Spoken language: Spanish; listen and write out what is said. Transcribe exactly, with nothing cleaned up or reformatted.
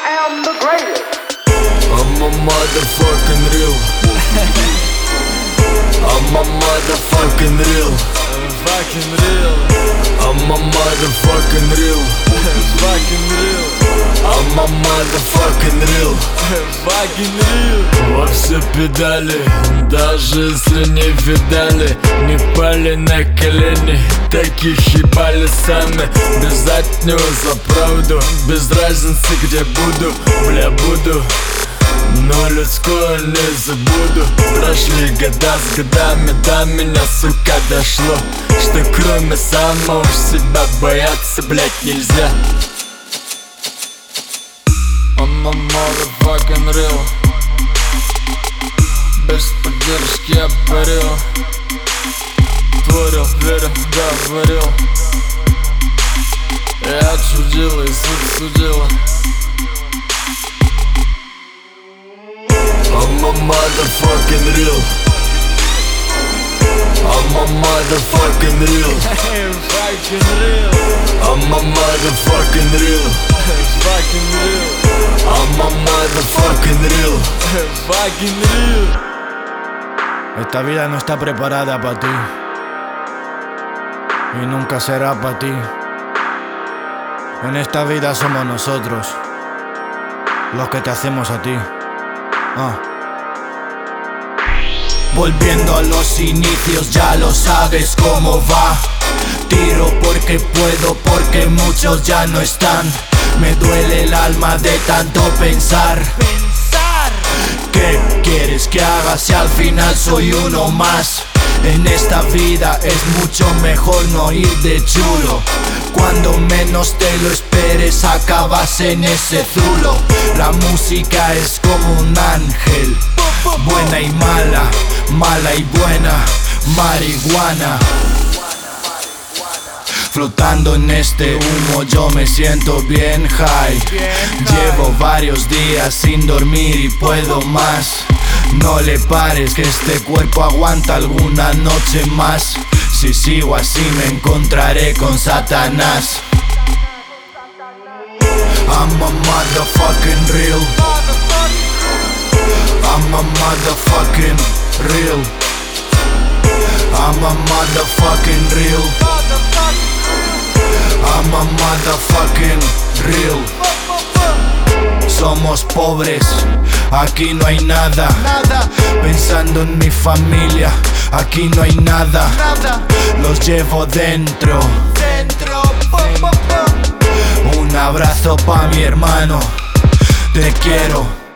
am the greatest. I'm a motherfucking real. I'm a motherfucking real. Fucking real. I'm a motherfucking real. Fucking real. I'm a motherfucking real. Fucking real. Во все педали, даже если не видали, не пали на колени, таких ебали сами. Без заднего за правду, без разницы где буду, бля буду. Но людское не забуду. Прошли года с годами, до меня, сука, дошло, что кроме самого себя бояться, блять, нельзя. I'm a motherfucking real. Без поддержки я парил. Творил, верил, говорил. Я отсудила и суд судила. I'm a motherfucking real. I'm a motherfucking real. Fucking real. I'm a motherfucking real. Fucking real. I'm a motherfucking real. Fucking real. Esta vida no está preparada para ti y nunca será para ti. En esta vida somos nosotros los que te hacemos a ti. Ah. Volviendo a los inicios, ya lo sabes cómo va. Tiro porque puedo, porque muchos ya no están. Me duele el alma de tanto pensar. ¿Qué quieres que haga si al final soy uno más? En esta vida es mucho mejor no ir de chulo. Cuando menos te lo esperes acabas en ese zulo. La música es como un ángel, buena y mala, mala y buena, marihuana. Flotando en este humo yo me siento bien high. Llevo varios días sin dormir y puedo más. No le pares que este cuerpo aguanta alguna noche más. Si sigo así me encontraré con Satanás. I'm a motherfucking real. I'm a motherfucking real. I'm a motherfucking real. I'm a motherfucking real. Somos pobres, aquí no hay nada. Pensando en mi familia, aquí no hay nada. Los llevo dentro. Un abrazo pa' mi hermano, te quiero.